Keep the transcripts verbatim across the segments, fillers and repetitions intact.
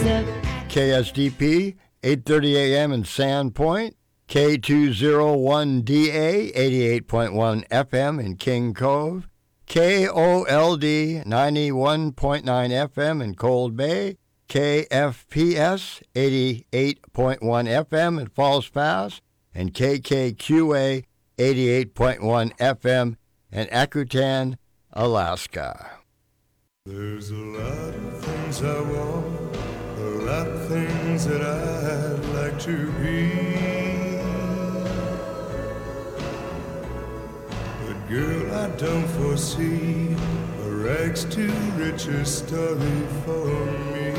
K S D P, eight thirty a.m. in Sandpoint, K two oh one D A, eighty-eight point one F M in King Cove, K O L D, ninety-one point nine F M in Cold Bay, K F P S, eighty-eight point one F M in Falls Pass, and K K Q A, eighty-eight point one F M in Akutan, Alaska. There's a lot of things I want, a lot of things that I'd like to be. But girl, I don't foresee a rags to riches story for me.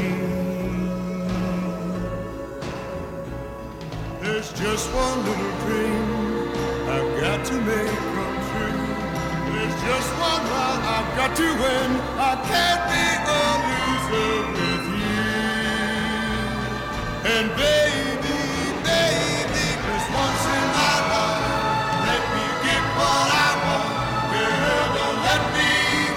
There's just one little dream I've got to make come true. There's just one round I've got to win. I can't be a loser with you. And baby, baby, just once in my life, let me get what I want. Girl, don't let me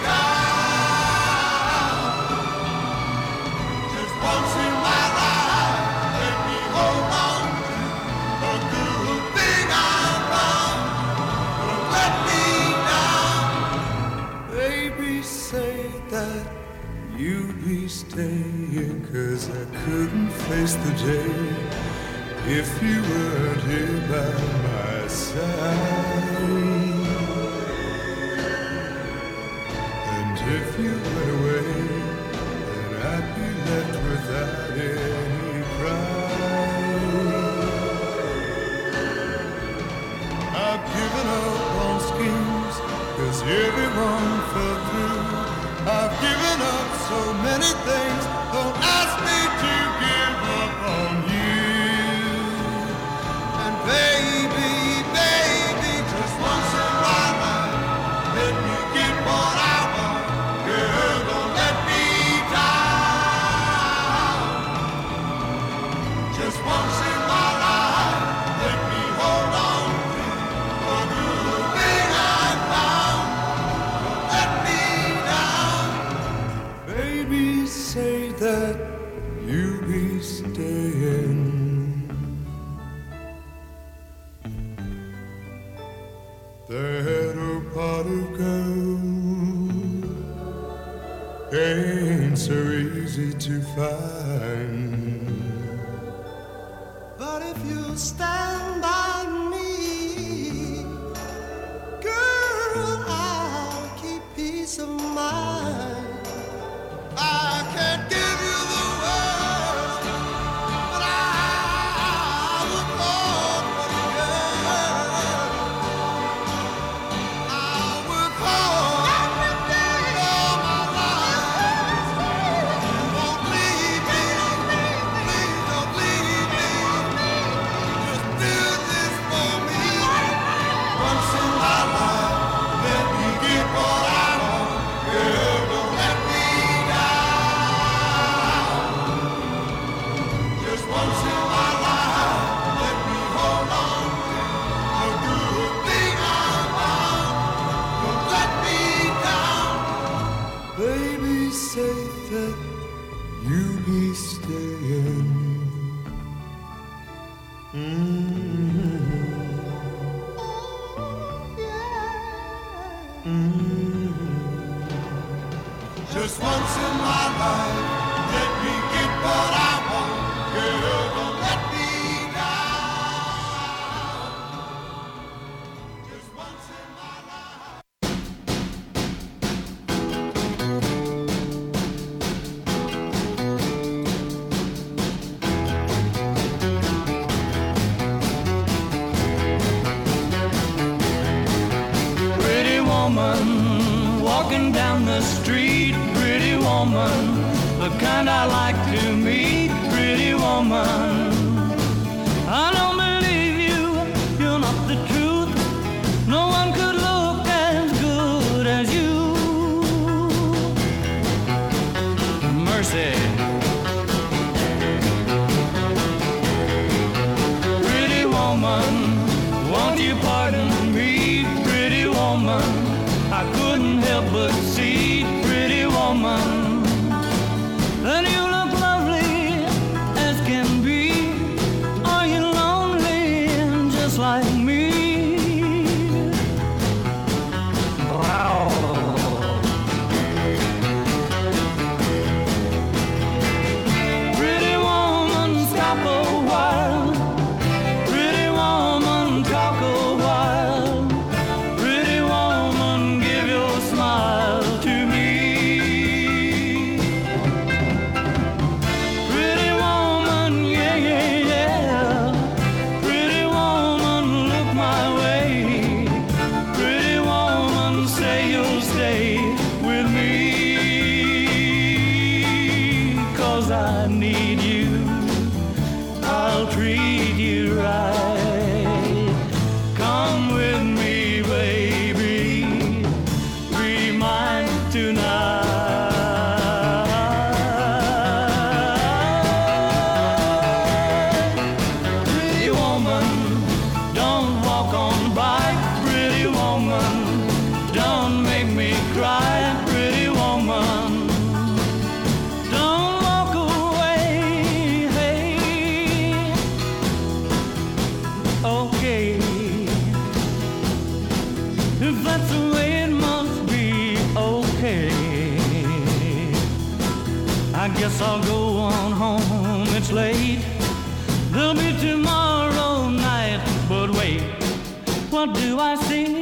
down. Just once in my life, let me hold on to a good thing I found. Don't let me down. Baby, say that you'd be staying, 'cause I couldn't face the day if you weren't here by my side. And if you went away, then I'd be left without any pride. I've given up on schemes, 'cause everyone fell through. I've given up so many things, don't ask me to give up on you. And baby, baby, just once in my life, let me get what I want. Girl, don't let me down. Just once in my life, let me hold on to a good thing I found. Don't let me down. Baby, say that you'll be staying. That old pot of gold ain't so easy to find. But if you stand by me, girl, I'll keep peace of mind. I can't give you the world, but I would love for you, girl. I would call every day all my life. Won't leave me, please don't leave me. Just do this for me. Once in my life, let me get what I want. Girl, don't let me once in my life, let me hold on to a good thing I found. Don't let me down. Baby, say that you'll be staying. Mm-hmm. Mm-hmm. Just once in my life, let me get what I want. Girl, don't let me down. Just once in my life. Pretty woman walking down the street. Pretty woman, the kind I like to meet. Pretty woman, I don't believe you, you're not the truth. No one could look as good as you. Mercy. Pretty woman, won't you pardon me? Pretty woman, I couldn't help but see. Pretty woman, and you look lovely need you, I'll treat you right. Come with me, baby, be mine tonight. Pretty woman, don't walk on by. Pretty woman, don't make me cry. Pretty woman, don't walk away. Hey, okay, if that's the way it must be, okay. I guess I'll go on home, it's late. There'll be tomorrow night, but wait, what do I see?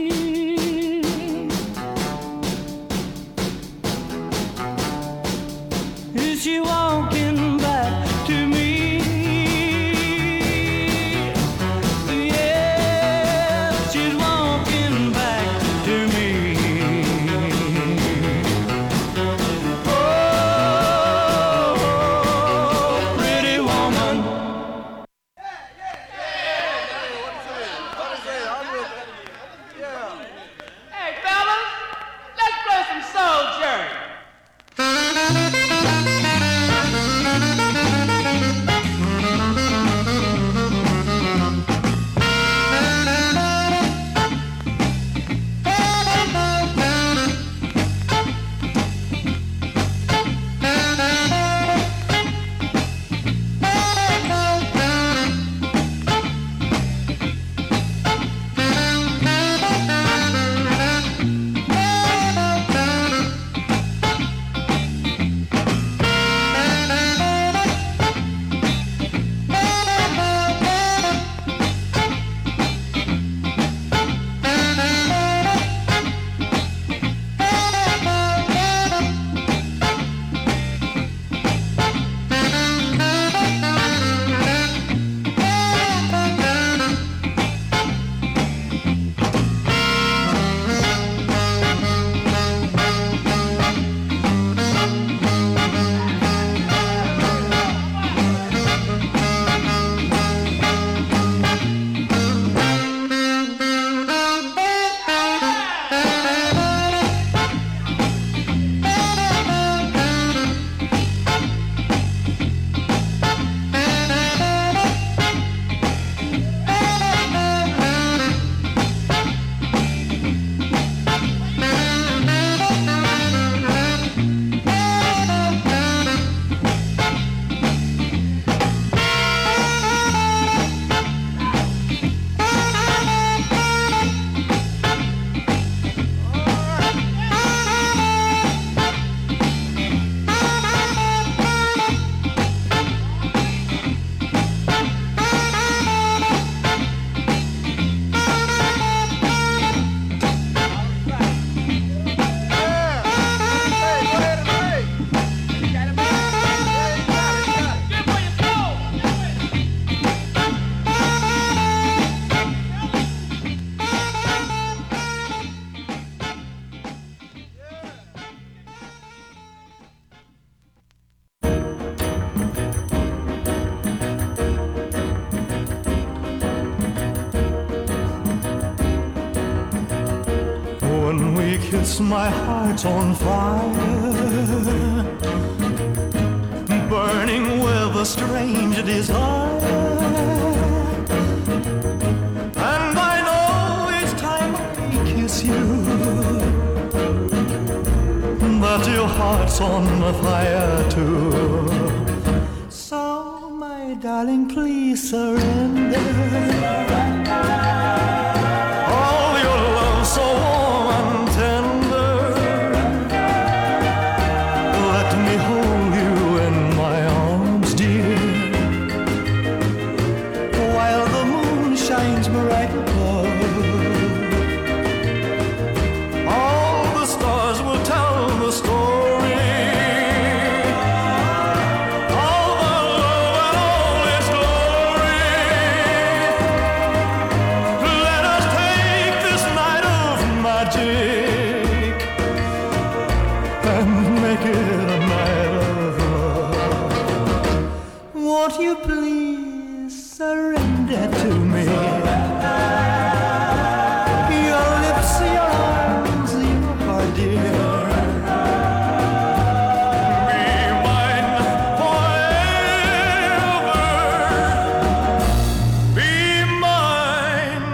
Is she walking back to me? Yeah, she's walking back to me. Oh, pretty woman. Hey, fellas, let's play some Soul Journey. When we kiss, my heart's on fire, burning with a strange desire. And I know each time I kiss you that your heart's on fire too. So, my darling, please surrender. All your love so warm and tender. Let me hold you in my arms, dear, while the moon shines bright above. All the stars will tell the story. All the love and all its glory. Let us take this night of mine Won't you please surrender to me? Your lips, your arms, your heart, dear. Be mine forever. Be mine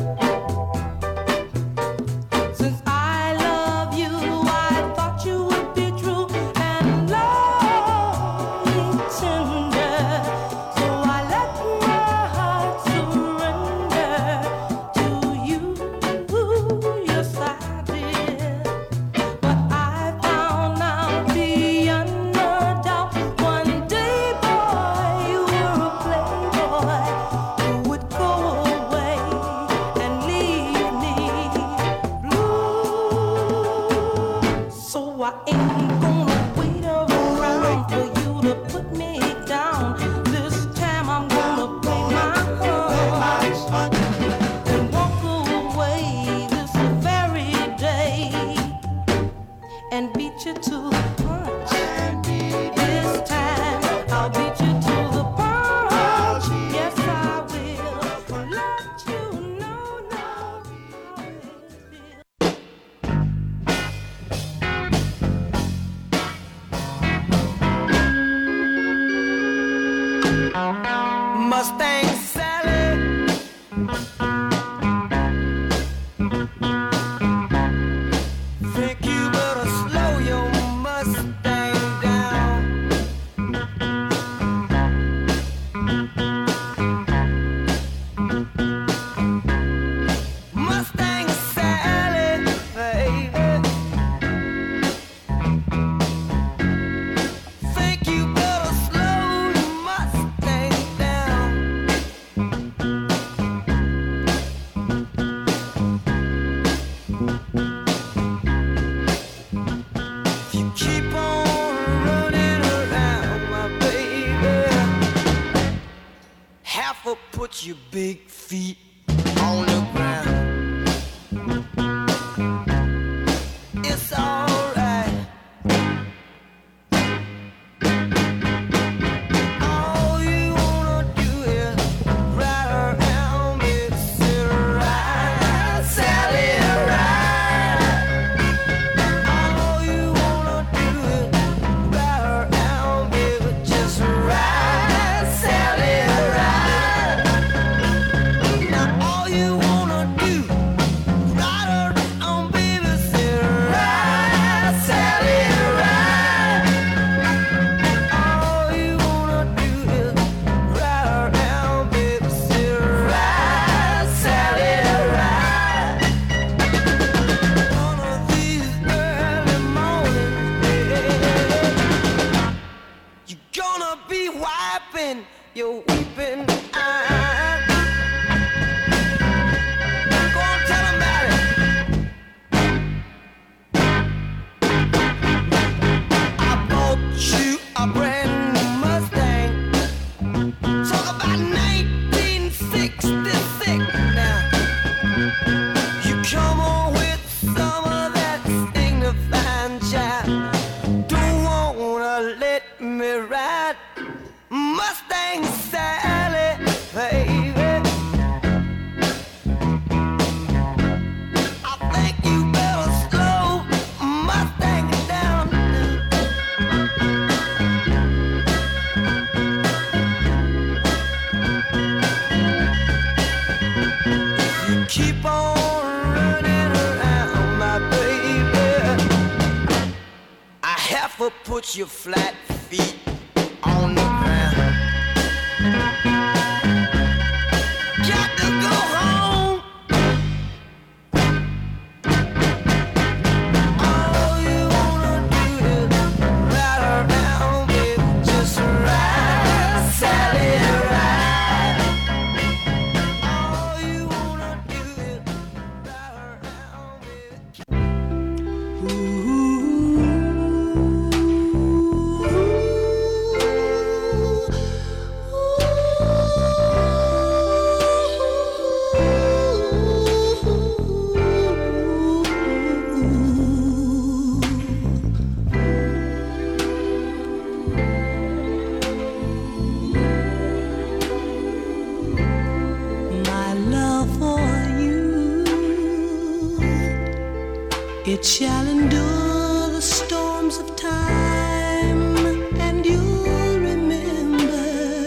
Since I love you, I thought you would I ain't gonna wait around for you to put me down. This time I'm gonna play my heart and walk away this very day and beat you to the punch. This time I'll beat you to the punch. Yes, I will let you know now how it feels. Mustang Sally, think you better slow your Mustang down. Mustang Sally, baby, think you better slow your Mustang down. If you keep on running around, my baby, half will put your big feet on the ground. It's alright. All you wanna do is ride around, baby, sit ride, Sally, ride. All you wanna do is ride around, baby, just ride, Sally, ride. Now all you wanna do, ride around, baby, sit ride, Sally, ride. All you wanna do is ride around, baby, sit ride, Sally, ride. One of these early mornings, baby, you're gonna be wiping your weeping eyes. Go on, tell 'em about it. I bought you a brand new Mustang. Talk about nineteen sixty-six now. You come on with some of that signifying jive. Don't wanna let me ride Mustang Sally, baby. I think you better slow Mustang down. You keep on running around, my baby, I have to put your flat feet on the ground. Got to go home. All you wanna do is ride around, baby, just ride, Sally, ride. All you wanna do is ride around, baby. My love for you, it shall endure the storms of time, and you'll remember.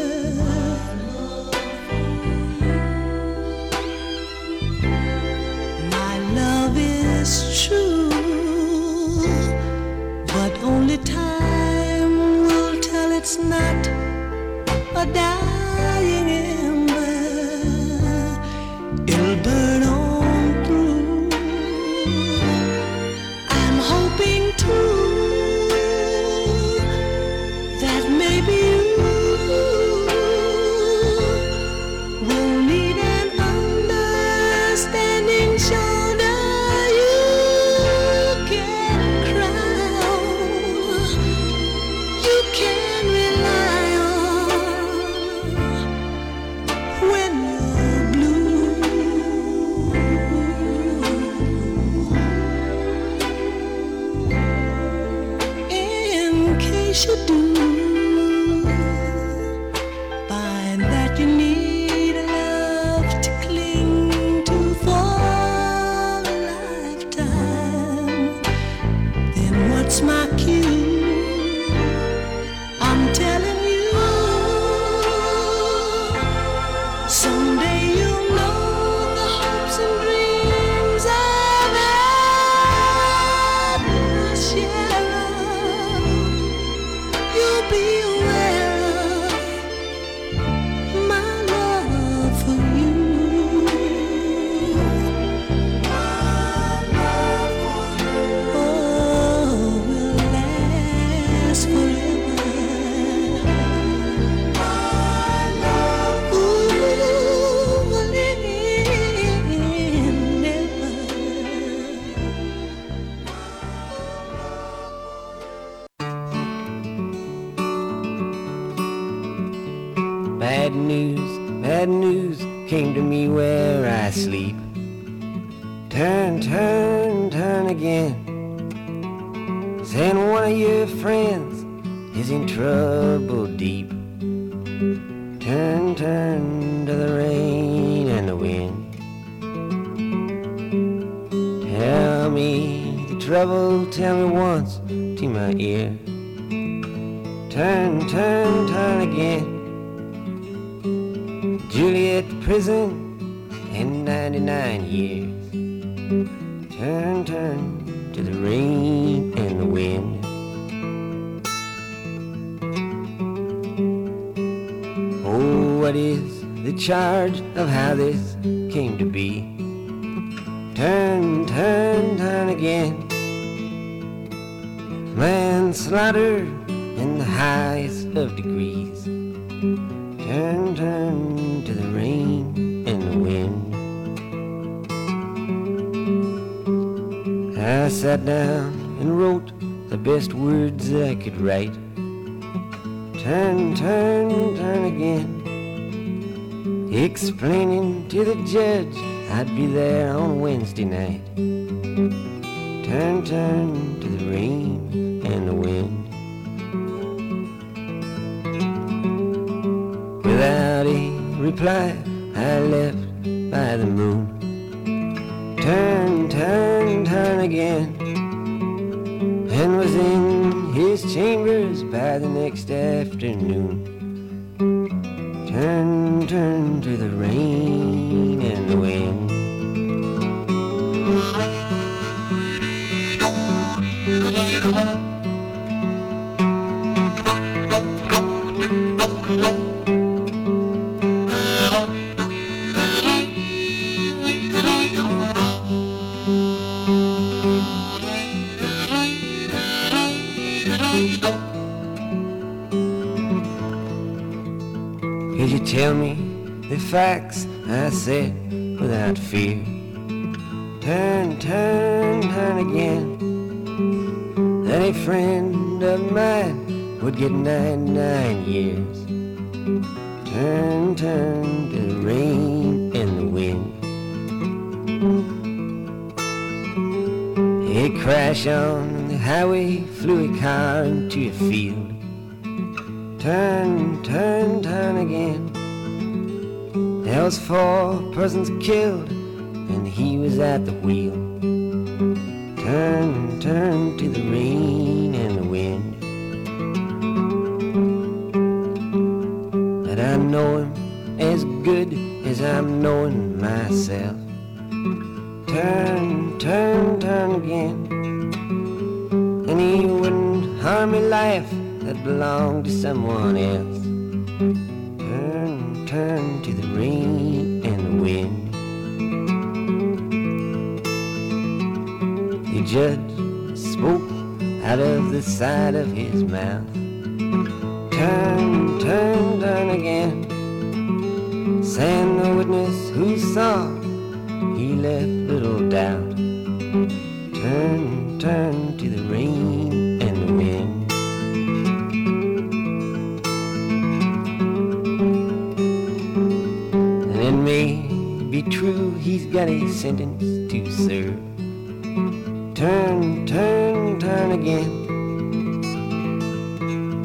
My love is true, but only time will tell it's not a dying ember. It'll burn on through. I'm hoping should do. Find that you need a love to cling to for a lifetime. Then what's my cue? I'm telling you, someday you'll know the hopes and dreams I've had to share. You'll be aware of my love for you. Oh, will last forever. Ooh, will end never. Bad news, bad news came to me where I sleep. Turn, turn, turn again. Saying one of your friends is in trouble deep. Turn, turn to the rain and the wind. Tell me the trouble, tell me once to my ear. Turn, turn, turn again. Juliet prison in ninety-nine years. Turn, turn to the rain and the wind. Oh, what is the charge of how this came to be? Turn, turn, turn again. Manslaughter in the highest of degrees. Turn, turn to the rain and the wind. I sat down and wrote the best words I could write. Turn, turn, turn again. Explaining to the judge I'd be there on Wednesday night. Turn, turn to the rain and the wind. Without a reply, I left by the moon. Turn, turn, turn again. And was in his chambers by the next afternoon. Turn, turn to the rain and the wind. Could you tell me the facts? I said without fear. Turn, turn, turn again. That a friend of mine would get ninety-nine years. Turn, turn to the rain and the wind. A crash on the highway, flew a car into a field. Turn, turn, turn again. There was four persons killed, and he was at the wheel. Turn, turn to the rain and the wind. But I know him as good as I'm knowing myself. Turn, turn, turn again. And he wouldn't harm a life that belonged to someone else. Turn, turn to the rain and the wind. The judge spoke out of the side of his mouth. Turn, turn, turn again. Saying the witness who saw, he left little doubt. Turn, turn to the rain and the wind. And it may be true he's got a sentence to serve. Turn, turn, turn again.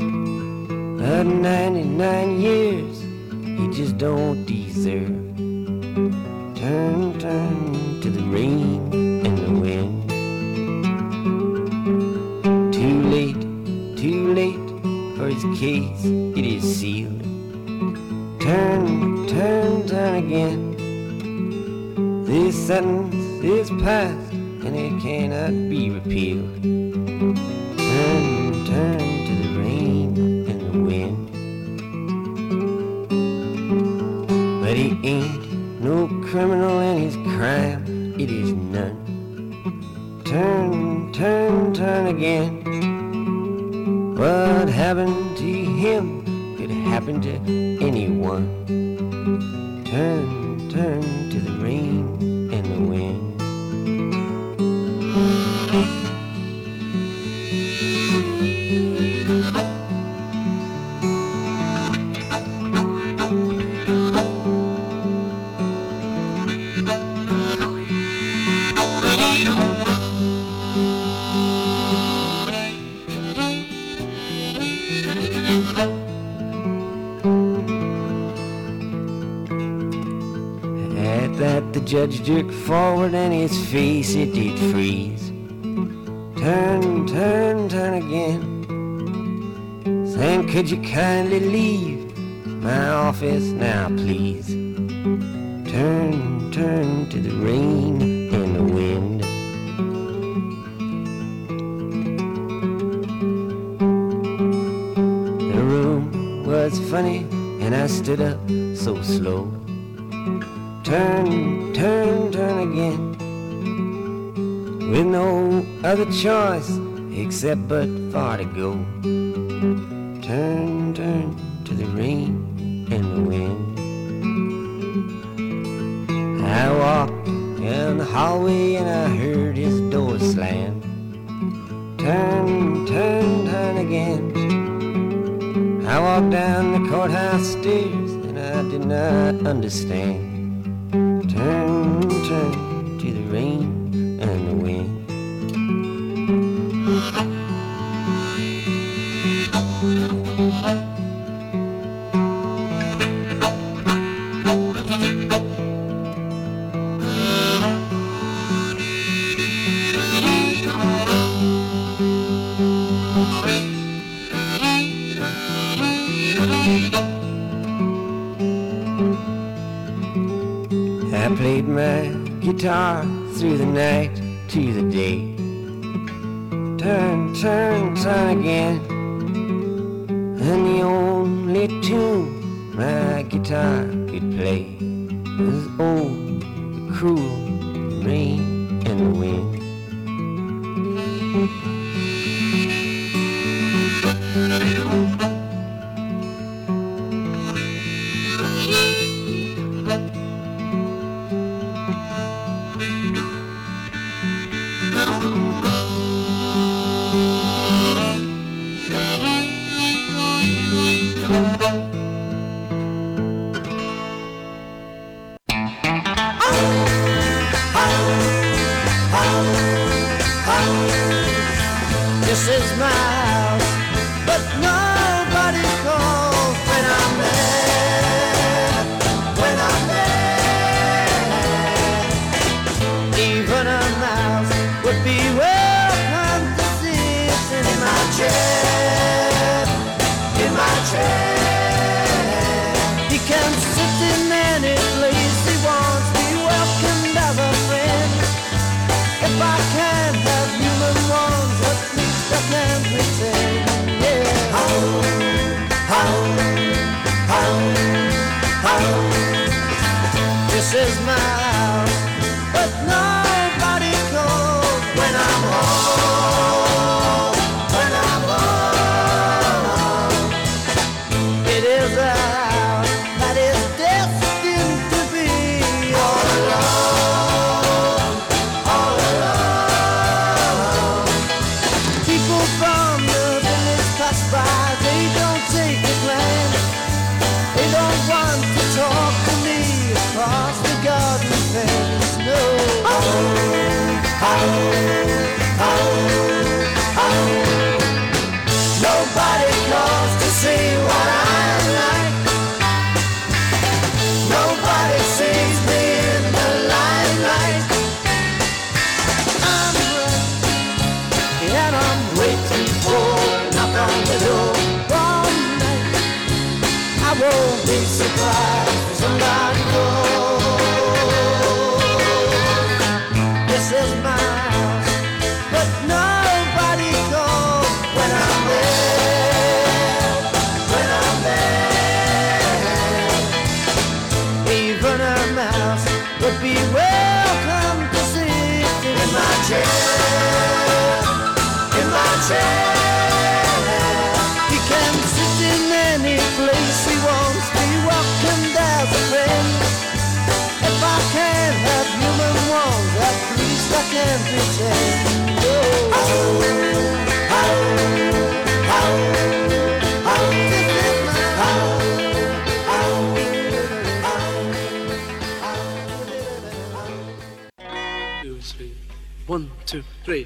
but ninety-nine years he just don't deserve. Turn, turn to the rain and the wind. Too late, too late for his case, it is sealed. Turn, turn, turn again. This sentence is past and it cannot be repealed. Turn, turn to the rain and the wind. But he ain't no criminal and his crime, it is none. Turn, turn, turn again. What happened to him could happen to anyone. Turn, turn to the rain and the wind. At that the judge jerked forward and his face it did freeze. Turn, turn, turn again. Saying, could you kindly leave my office now, please? Turn, turn to the rain and the wind. The room was funny and I stood up so slow. Turn, turn, turn again. With no other choice except but far to go. Turn, turn to the rain and the wind. I walked down the hallway and I heard his door slam. Turn, turn, turn again. I walked down the courthouse stairs and I did not understand. Turn, turn to the rain and the wind. I played my guitar through the night to the day. Turn, turn, turn again. And the only tune my guitar could play was oh, the cruel rain and the wind. This is my house, but nobody calls when I'm there, when I'm there. Even a mouse would be welcome to sit in my chair, in my chair. He can sit in any place he wants, be welcomed as a friend. If I can't have human ones, at least I can pretend, yeah. Home, home, home, home. This is my house, but nobody calls when I'm home, when I'm home. It is a house that is destined to be all alone, all alone. People from the village pass by, they don't take the glance. They don't want to talk to me across the garden fence, no. Home, home, home, home. Nobody calls to see what I said he can sit in any place he wants, be welcomed as a friend. If I can't have human ones, at least I can pretend. Oh, oh, oh, oh, Two, three. One, two, three.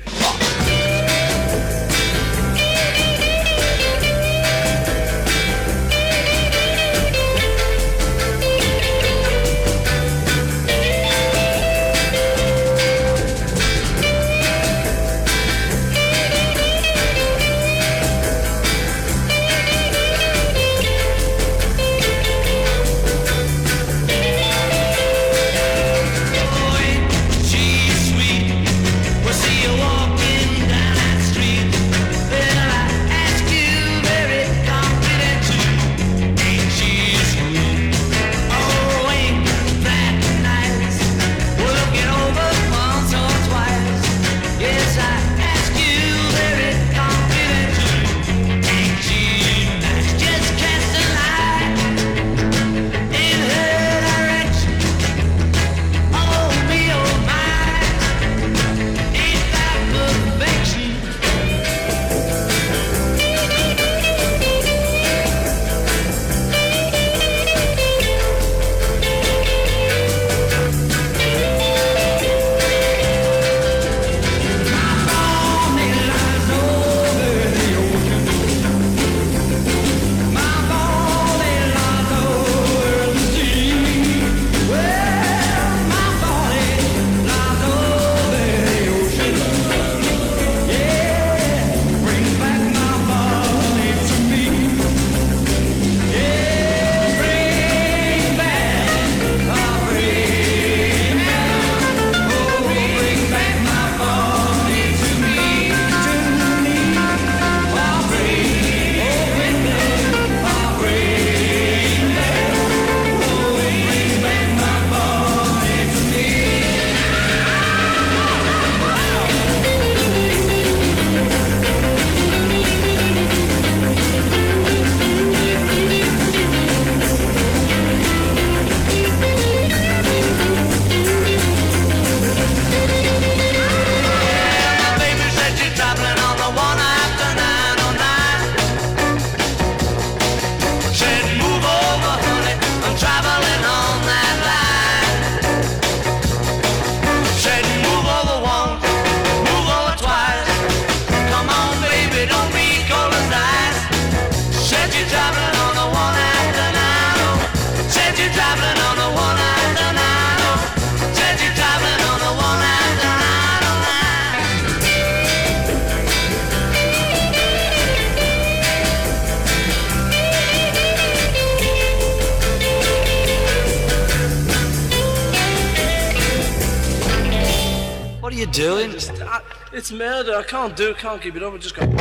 doing? Just, I, it's murder. I can't do it. Can't keep it up. I just go.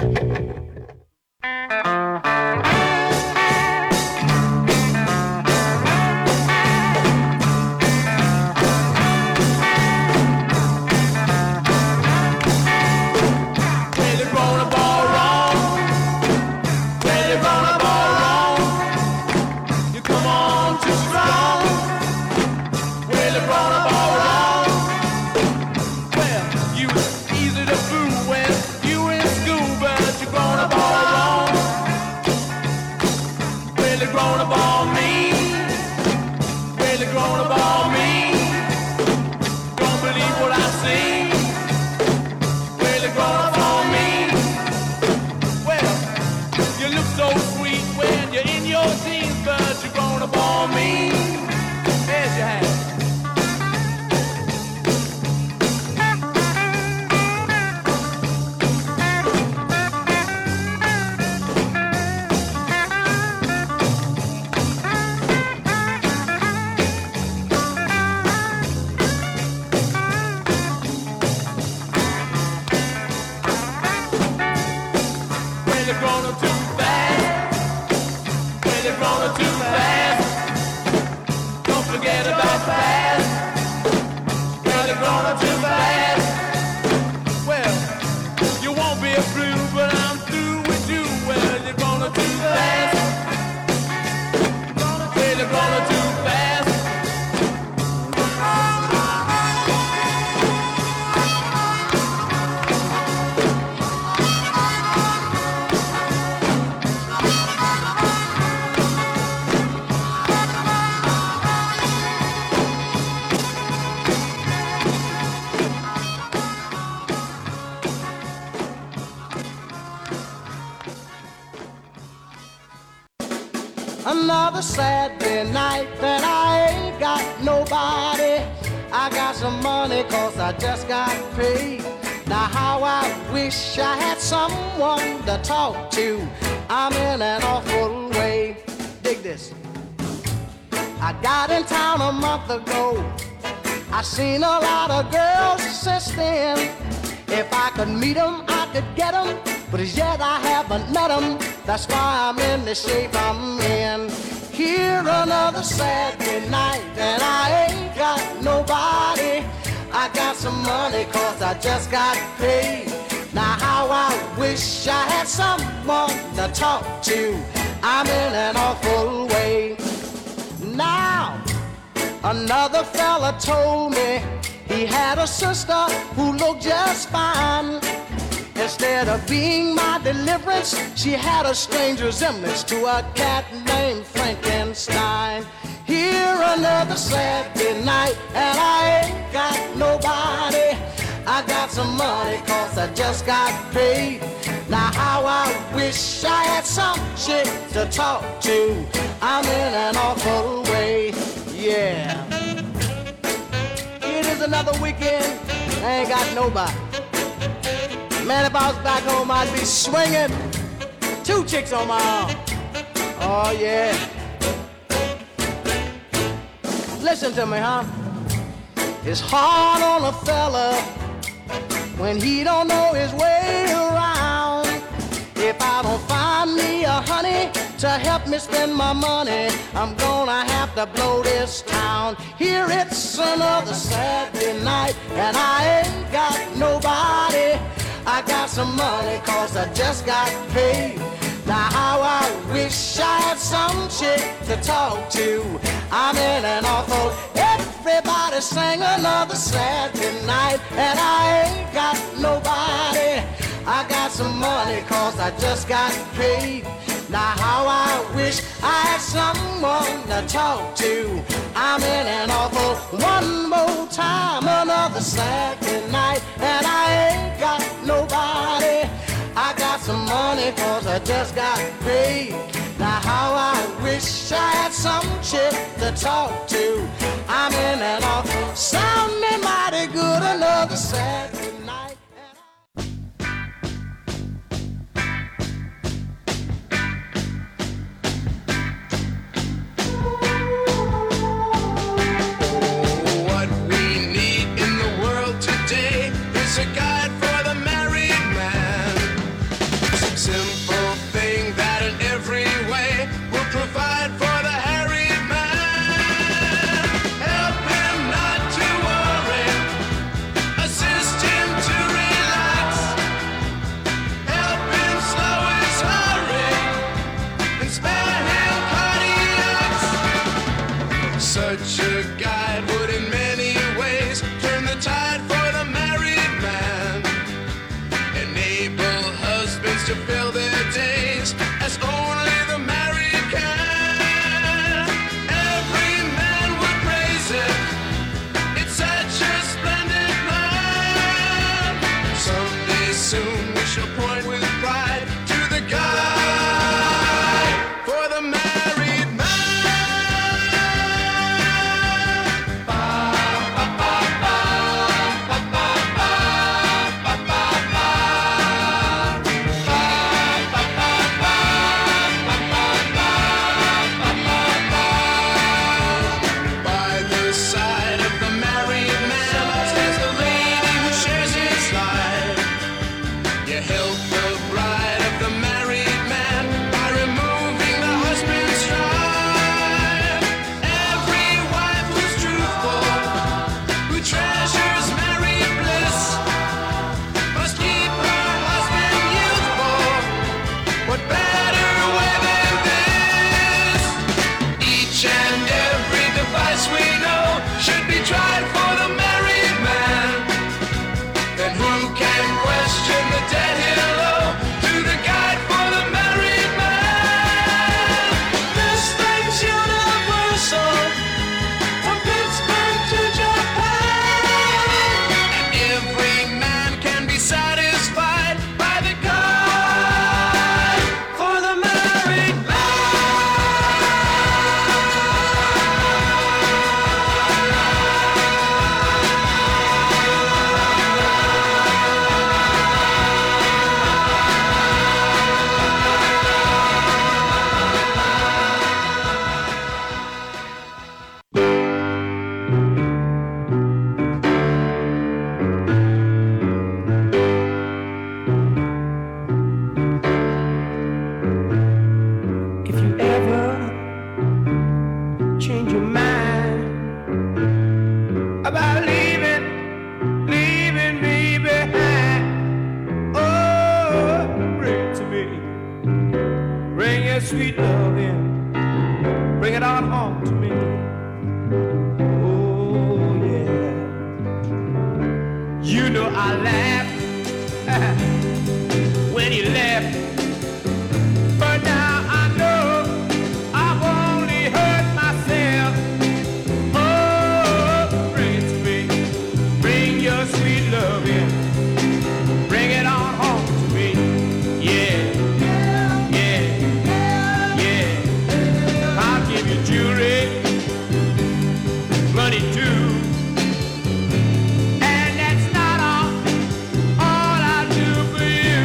Well, you won't be a fool, but Another Saturday night and I ain't got nobody. I got some money cause I just got paid. Now how I wish I had someone to talk to. I'm in an awful way. Dig this. I got in town a month ago. I seen a lot of girls since then. If I could meet them, I could get them. But as yet I haven't met them. That's why I'm in the shape I'm in. Here another Saturday night and I ain't got nobody. I got some money cause I just got paid. Now how I wish I had someone to talk to. I'm in an awful way. Now, another fella told me he had a sister who looked just fine. Instead of being my deliverance, she had a strange resemblance to a cat named Frankenstein. Here another Saturday night and I ain't got nobody. I got some money cause I just got paid. Now how I wish I had some chick to talk to. I'm in an awful way, yeah. It is another weekend, I ain't got nobody. Man, if I was back home, I'd be swinging. Two chicks on my arm. Oh, yeah. Listen to me, huh? It's hard on a fella when he don't know his way around. If I don't find me a honey to help me spend my money, I'm gonna have to blow this town. Here it's another Saturday night and I ain't got nobody. I got some money cause I just got paid. Now how I wish I had some chick to talk to. I'm in an awful. Everybody sang another Saturday night and I ain't got nobody. I got some money cause I just got paid. Now how I wish I had someone to talk to. I'm in an awful. One more time, another Saturday night and I ain't got nobody. I got some money cause I just got paid. Now how I wish I had some chick to talk to. I'm in an awful. Sound me mighty good another Saturday night. What we need in the world today is a guide for the married man. Some simple thing that in every way will provide for the harried man. Help him not to worry, assist him to relax, help him slow his hurry, and spare him cardiacs. Such a guide would in many ways turn the tide for the married man, enable husbands to fill their days as only the married can. Every man would praise it, it's such a splendid plan. Someday soon we shall point with pride to the guide for the married man. me. Bring your sweet love in, bring it on home to me. Oh yeah. You know I laughed when you left, but now I know I've only hurt myself. Oh, bring it to me, bring your sweet love in, bring it on home to me. Yeah, yeah, yeah. I'll give you jewelry, money too. And that's not all, all I'll do for you.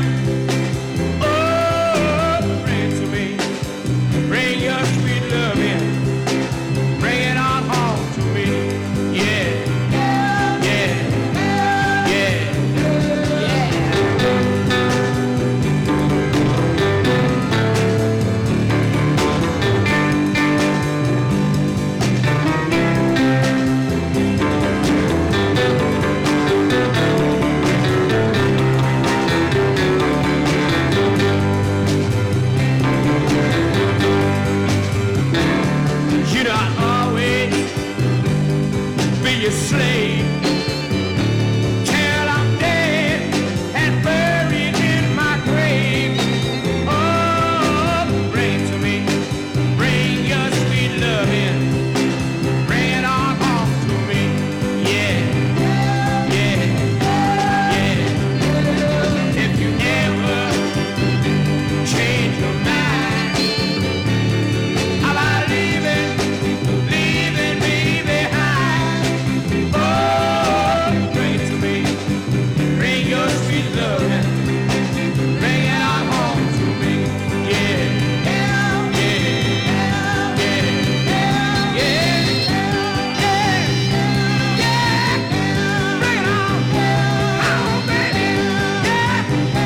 Oh, bring it to me, bring your sweet love in, bring it on home to me. Yeah, yeah, yeah, yeah. You know I'll always be your slave till I'm dead and buried in my grave. Oh, bring it to me, bring your sweet love in, bring it on home to me. Yeah, yeah, yeah. If you ever change your mind about leaving, leaving me behind, oh, bring it to me, bring your sweet love in, bring it on home to me. Yeah, yeah, yeah, yeah, yeah, yeah. Bring it on, oh baby, yeah,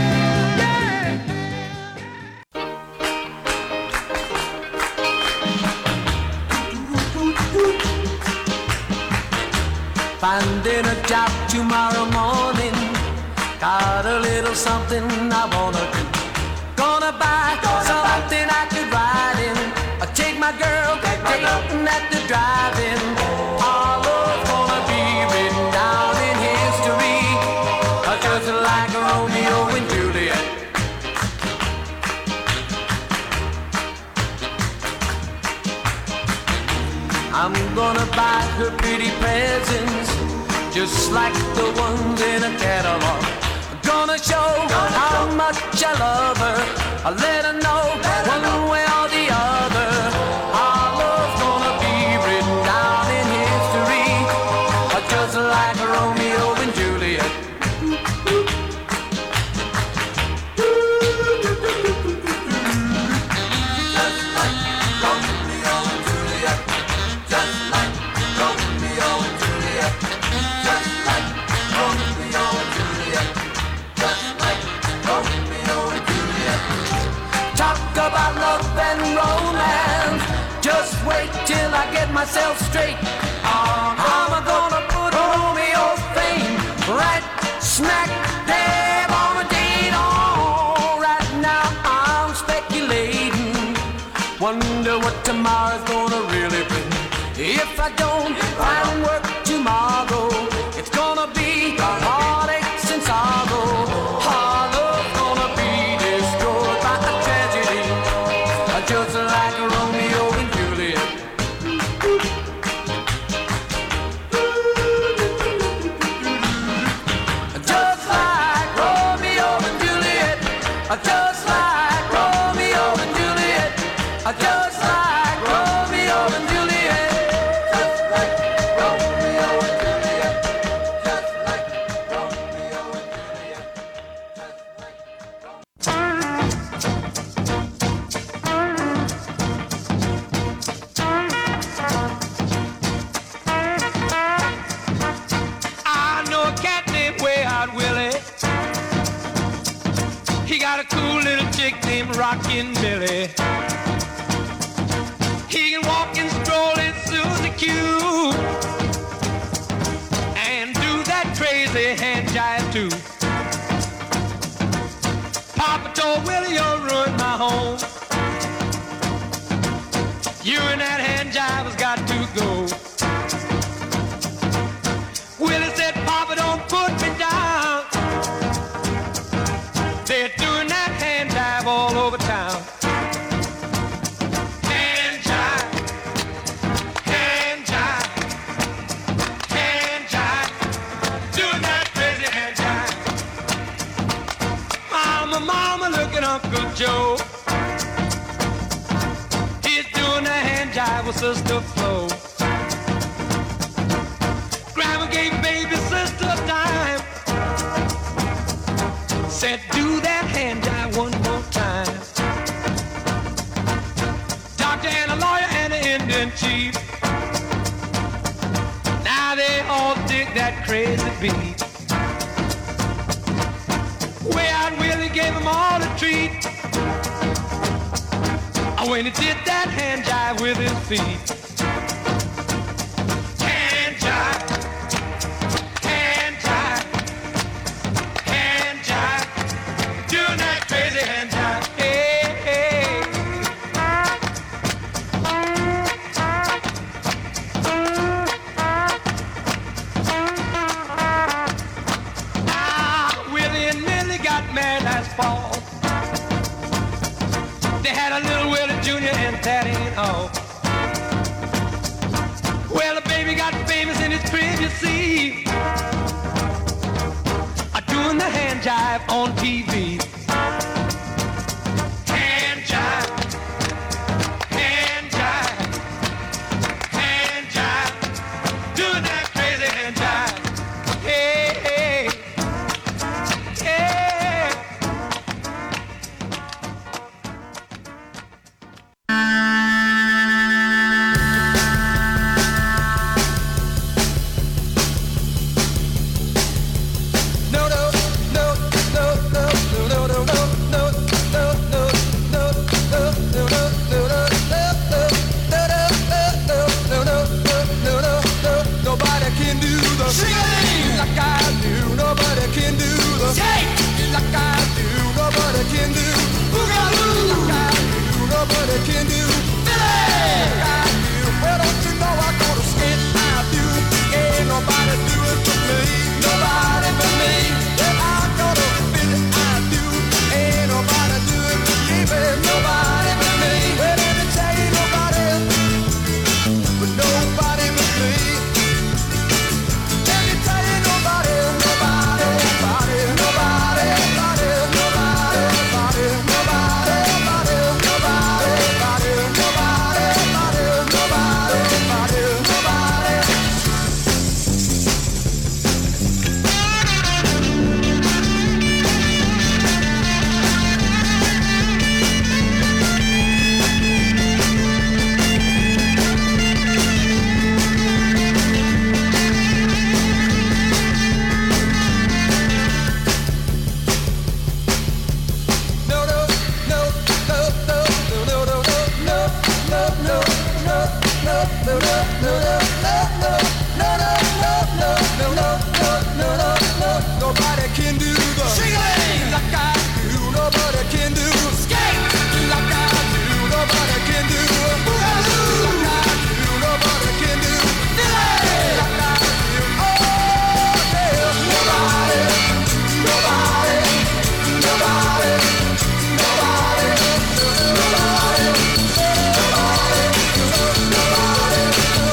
Finding a job tomorrow morning. Got a little something I wanna do. Gonna buy something I could ride in. I take my girl, dating at the drive-in. Our love's gonna be written down in history, uh, just like Romeo and Juliet. I'm gonna buy her pretty presents, just like the ones in a catalog. I'm gonna show how much I love her. I'll let her know one way or the other. Our love's gonna be written down in history, uh, just like Romeo and Juliet. Just like Romeo and Juliet. Just like Romeo and Juliet. Just like Romeo and Juliet. Just like Romeo and Juliet. Talk about love and romance. Just wait till I get myself straight. How am I gonna put Romeo's fame right smack dab on a date? Oh, right now I'm speculating. Wonder what tomorrow's gonna really bring. If I don't find work tomorrow, it's gonna be heartaches and sorrow. Our love's gonna be destroyed by a tragedy, just like Romeo and Juliet. Just like Romeo and Juliet. Just like Romeo and Juliet. Just like Romeo and Juliet. Just like Romeo and Juliet. Just like Romeo and Juliet. I know a cat named Way Out Willie. He got a cool little chick named Rockin' Billy. He can walk and stroll in Susie Q and do that crazy hand jive too. Papa told Willie, you're over town. Hand jive, hand jive, hand jive, doing that crazy hand jive. Mama, mama, look at Uncle Joe. He's doing the hand jive with Sister Flo. Grandma gave baby sister a dime. Said do that hand jive one more time. Doctor and a lawyer and an Indian chief. Now they all dig that crazy beat. Way out Willie gave them all a treat. When he did that hand jive with his feet. Hand jive, hand jive, hand jive, doing that crazy hand jive. Hey, hey. Ah, Willie and Millie got married last fall. They had a little Willie Junior and that ain't all. Well, the baby got famous in his crib, you see, uh, doing the hand jive on T V. Hand jive, hand jive, hand jive, doing that crazy hand jive. Hey, hey, hey. Nobody can do the sing like I do. Nobody can do the shake like I do. Nobody can do boogaloo like I do. Nobody can do Billy like I do. Well, don't you know I go to skate I do? Ain't nobody do it but me. Nobody but me. Yeah, I go to Billy I do. Ain't nobody do it but me, baby. Nobody but me. Well, let me tell you, nobody, but nobody but me. Nobody can do the shingling like I do. Nobody can do skate like I do. Nobody can do boogaloo like I do. Nobody can do Billy like I do. Oh, there's nobody, nobody, nobody, nobody, nobody, nobody, nobody,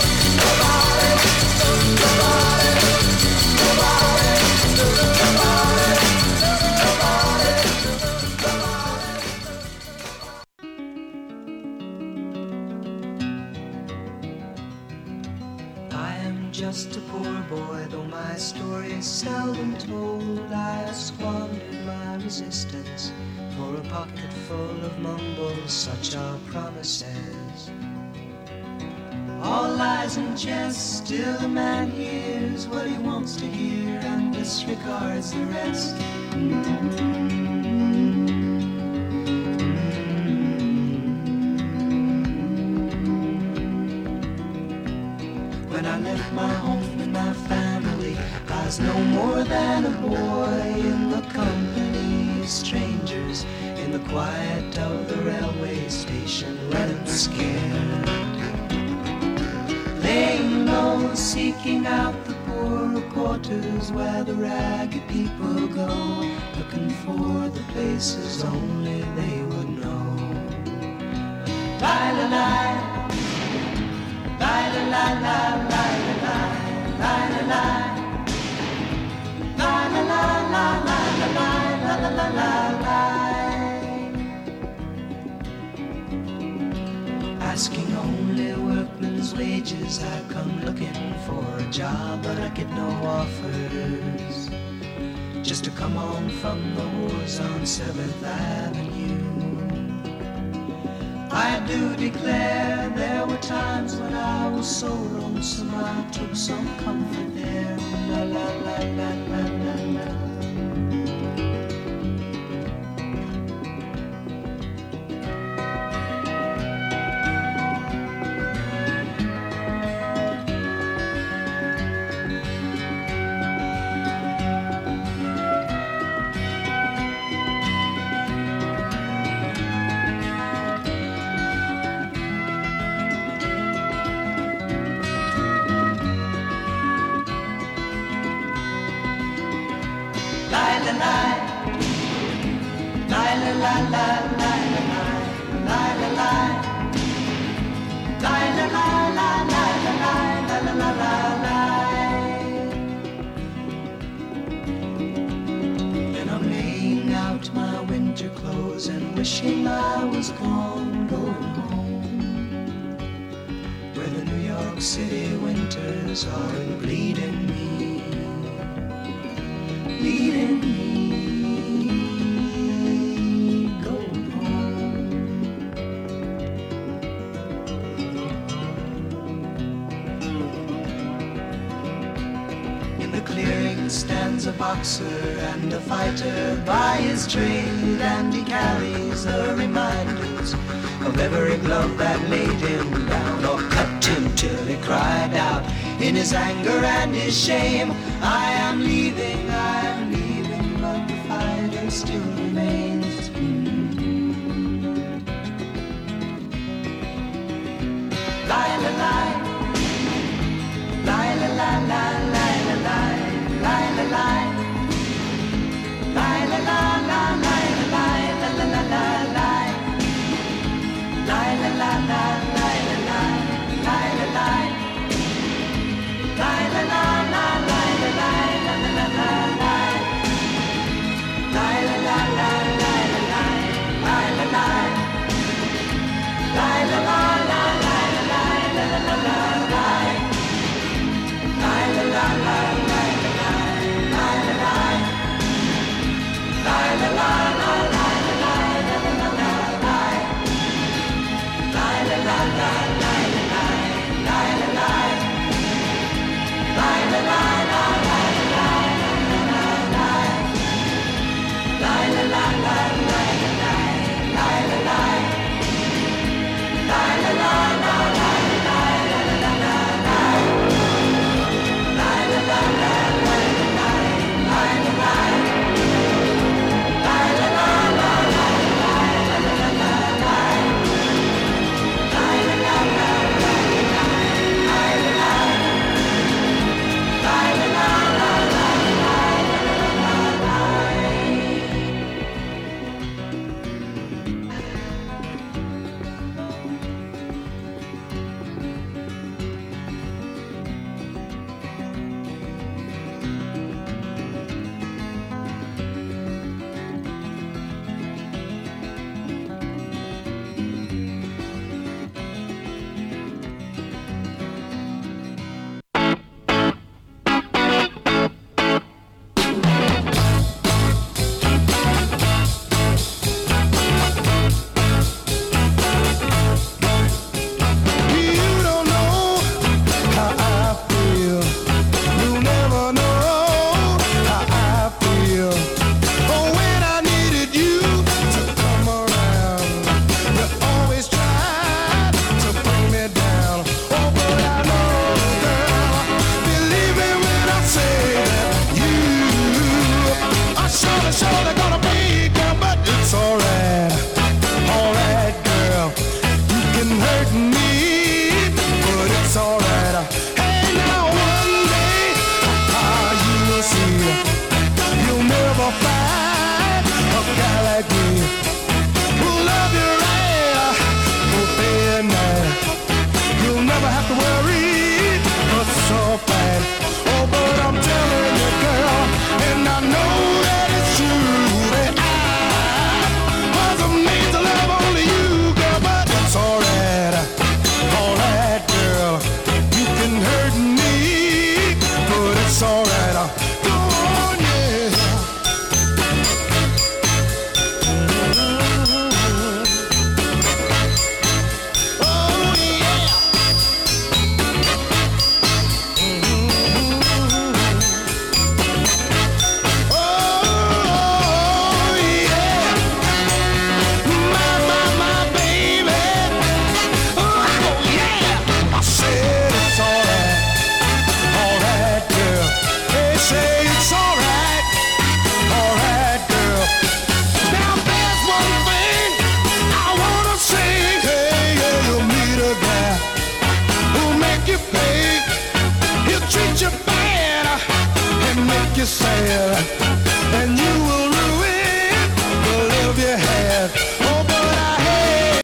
just a poor boy, though my story is seldom told. I have squandered my resistance for a pocket full of mumbles, such are promises. All lies and jest, still a man hears what he wants to hear and disregards the rest. When I left my home and my family, I was no more than a boy in the company of strangers, in the quiet of the railway station, running scared. Laying low, seeking out the poorer quarters where the ragged people go, looking for the places only they would know. Asking only workmen's wages, I come looking for a job, but I get no offers. Just to come home from the wars on seventh Avenue. I do declare there were times when I was so lonesome I took some comfort there. La la la la la la la. Wishing I was gone, going home, where the New York City winters are bleeding me, bleeding me, going home. In the clearing stands a boxer and a fighter by his trade, and he carries the reminders of every glove that laid him down or cut him till he cried out in his anger and his shame, I am leaving, I am leaving, but the fighter still remains.